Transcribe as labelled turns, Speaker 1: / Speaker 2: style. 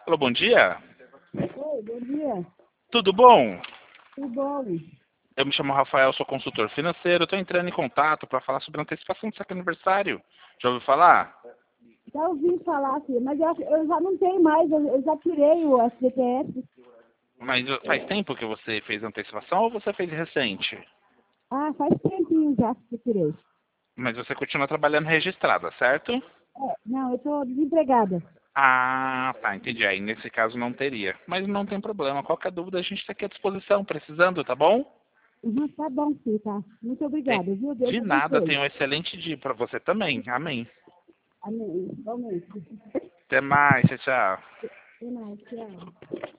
Speaker 1: Alô, bom dia.
Speaker 2: Oi, bom dia.
Speaker 1: Tudo bom?
Speaker 2: Tudo bom?
Speaker 1: Eu me chamo Rafael, sou consultor financeiro. Estou entrando em contato para falar sobre a antecipação do seu aniversário. Já ouviu falar?
Speaker 2: Já ouvi falar, filho, mas eu já não tenho mais, eu já tirei o SPTS.
Speaker 1: Mas faz tempo que você fez a antecipação ou você fez recente?
Speaker 2: Ah, faz tempinho já que eu tirei.
Speaker 1: Mas você continua trabalhando registrada, certo?
Speaker 2: Não, eu estou desempregada.
Speaker 1: Ah, tá, entendi. Aí nesse caso não teria. Mas não tem problema. Qualquer dúvida a gente está aqui à disposição, precisando, tá bom?
Speaker 2: Uhum, tá bom, filho, tá. Muito obrigada, viu? Deus
Speaker 1: De nada,
Speaker 2: abençoe.
Speaker 1: tenha um excelente dia para você também. Amém.
Speaker 2: Amém. Igualmente.
Speaker 1: Até mais, tchau, tchau.
Speaker 2: Até mais, tchau.